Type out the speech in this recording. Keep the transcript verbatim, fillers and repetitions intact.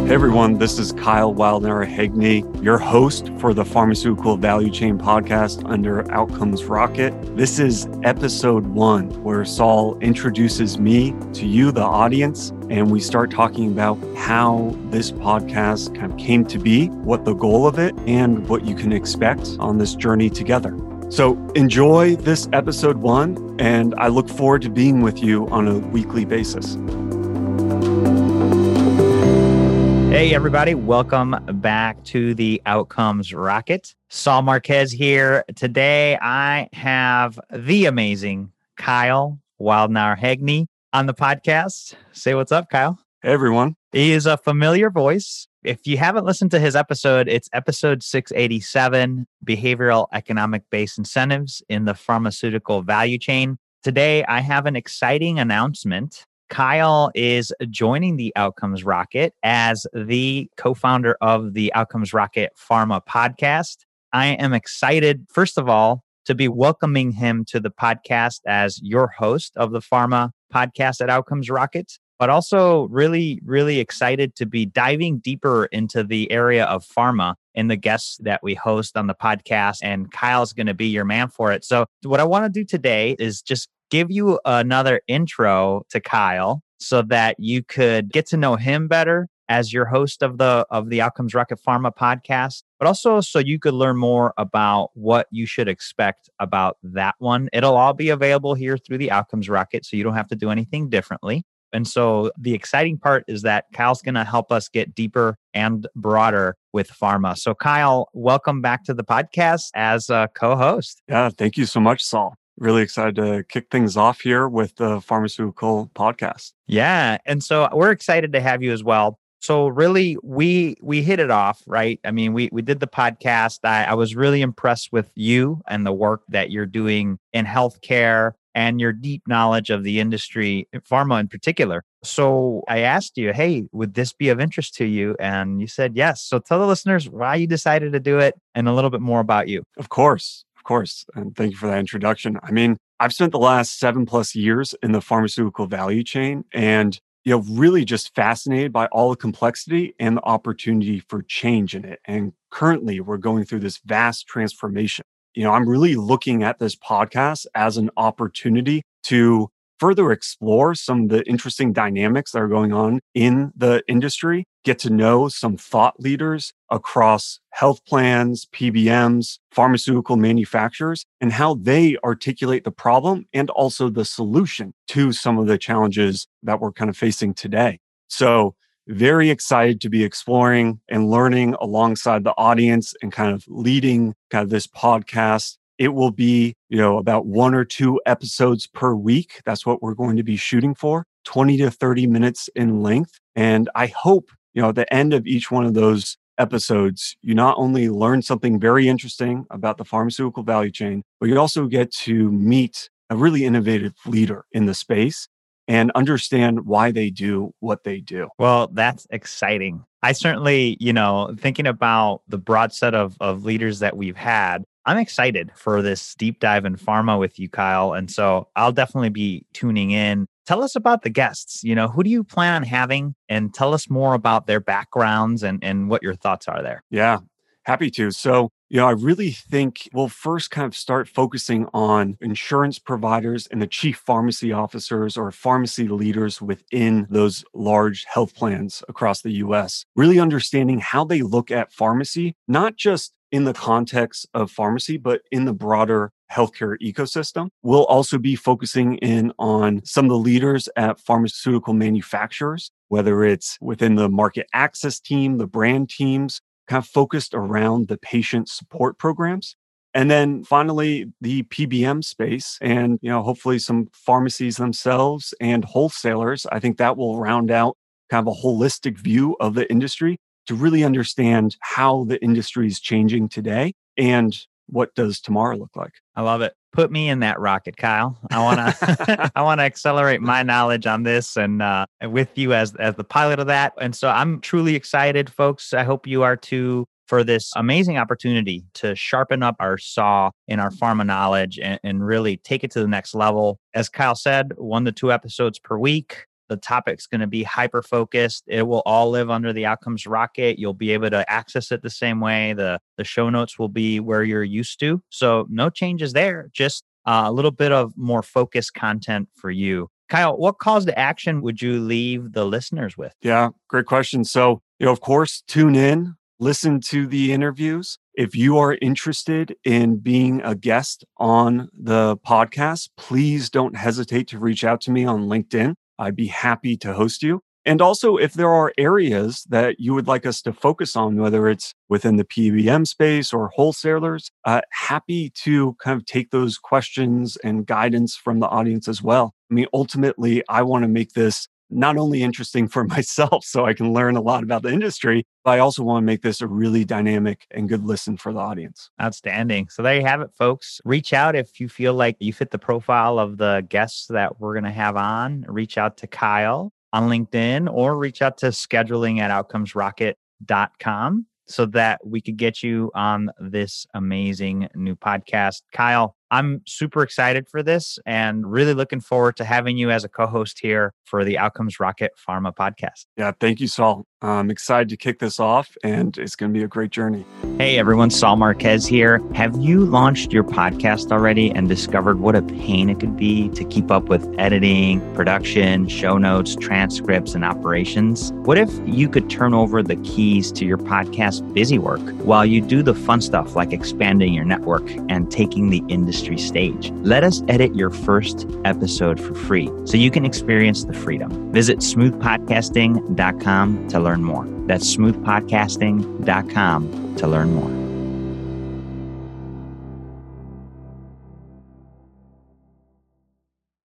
Hey everyone, this is Kyle Wildner-Hegney, your host for the Pharmaceutical Value Chain podcast under Outcomes Rocket. This is episode one, where Saul introduces me to you, the audience, and we start talking about how this podcast kind of came to be, what the goal of it, and what you can expect on this journey together. So enjoy this episode one, and I look forward to being with you on a weekly basis. Hey, everybody. Welcome back to the Outcomes Rocket. Saul Marquez here. Today, I have the amazing Kyle Wildner-Hegney on the podcast. Say what's up, Kyle. Hey, everyone. He is a familiar voice. If you haven't listened to his episode, it's episode six eighty-seven, Behavioral Economic-Based Incentives in the Pharmaceutical Value Chain. Today, I have an exciting announcement. Kyle is joining the Outcomes Rocket as the co-founder of the Outcomes Rocket Pharma podcast. I am excited, first of all, to be welcoming him to the podcast as your host of the Pharma podcast at Outcomes Rocket, but also really, really excited to be diving deeper into the area of pharma and the guests that we host on the podcast. And Kyle's going to be your man for it. So what I want to do today is just give you another intro to Kyle so that you could get to know him better as your host of the of the Outcomes Rocket Pharma podcast, but also so you could learn more about what you should expect about that one. It'll all be available here through the Outcomes Rocket, so you don't have to do anything differently. And so the exciting part is that Kyle's going to help us get deeper and broader with pharma. So Kyle, welcome back to the podcast as a co-host. Yeah, thank you so much, Saul. Really excited to kick things off here with the pharmaceutical podcast. Yeah. And so we're excited to have you as well. So really, we we hit it off, right? I mean, we we did the podcast. I, I was really impressed with you and the work that you're doing in healthcare and your deep knowledge of the industry, pharma in particular. So I asked you, hey, would this be of interest to you? And you said yes. So tell the listeners why you decided to do it and a little bit more about you. Of course. Of course. And thank you for that introduction. I mean, I've spent the last seven plus years in the pharmaceutical value chain and, you know, really just fascinated by all the complexity and the opportunity for change in it. And currently we're going through this vast transformation. You know, I'm really looking at this podcast as an opportunity to further explore some of the interesting dynamics that are going on in the industry, get to know some thought leaders across health plans, P B Ms, pharmaceutical manufacturers, and how they articulate the problem and also the solution to some of the challenges that we're kind of facing today. So very excited to be exploring and learning alongside the audience and kind of leading kind of this podcast. It will be, you know, about one or two episodes per week. That's what we're going to be shooting for, twenty to thirty minutes in length. And I hope, you know, at the end of each one of those episodes, you not only learn something very interesting about the pharmaceutical value chain, but you also get to meet a really innovative leader in the space and understand why they do what they do. Well, that's exciting. I certainly, you know, thinking about the broad set of, of leaders that we've had, I'm excited for this deep dive in pharma with you, Kyle. And so I'll definitely be tuning in. Tell us about the guests. You know, who do you plan on having? And tell us more about their backgrounds and, and what your thoughts are there. Yeah, happy to. So, you know, I really think we'll first kind of start focusing on insurance providers and the chief pharmacy officers or pharmacy leaders within those large health plans across the U S, really understanding how they look at pharmacy, not just in the context of pharmacy, but in the broader healthcare ecosystem. We'll also be focusing in on some of the leaders at pharmaceutical manufacturers, whether it's within the market access team, the brand teams, kind of focused around the patient support programs. And then finally, the P B M space and, you know, hopefully some pharmacies themselves and wholesalers. I think that will round out kind of a holistic view of the industry to really understand how the industry is changing today and what does tomorrow look like. I love it. Put me in that rocket, Kyle. I want to I want to accelerate my knowledge on this and uh, with you as as the pilot of that. And so I'm truly excited, folks. I hope you are too, for this amazing opportunity to sharpen up our saw in our pharma knowledge and, and really take it to the next level. As Kyle said, one to two episodes per week. The topic's going to be hyper-focused. It will all live under the Outcomes Rocket. You'll be able to access it the same way. The, the show notes will be where you're used to. So no changes there, just uh, a little bit of more focused content for you. Kyle, what calls to action would you leave the listeners with? Yeah, great question. So, you know, of course, tune in, listen to the interviews. If you are interested in being a guest on the podcast, please don't hesitate to reach out to me on LinkedIn. I'd be happy to host you. And also, if there are areas that you would like us to focus on, whether it's within the P B M space or wholesalers, uh, happy to kind of take those questions and guidance from the audience as well. I mean, ultimately, I want to make this not only interesting for myself so I can learn a lot about the industry, but I also want to make this a really dynamic and good listen for the audience. Outstanding. So there you have it, folks. Reach out if you feel like you fit the profile of the guests that we're going to have on. Reach out to Kyle on LinkedIn or reach out to scheduling at outcomes rocket dot com so that we could get you on this amazing new podcast. Kyle, I'm super excited for this and really looking forward to having you as a co-host here for the Outcomes Rocket Pharma podcast. Yeah, thank you, Saul. I'm excited to kick this off and it's going to be a great journey. Hey everyone, Saul Marquez here. Have you launched your podcast already and discovered what a pain it could be to keep up with editing, production, show notes, transcripts, and operations? What if you could turn over the keys to your podcast busy work while you do the fun stuff like expanding your network and taking the industry stage? Let us edit your first episode for free so you can experience the freedom. Visit smooth podcasting dot com to learn more. That's smooth podcasting dot com to learn more.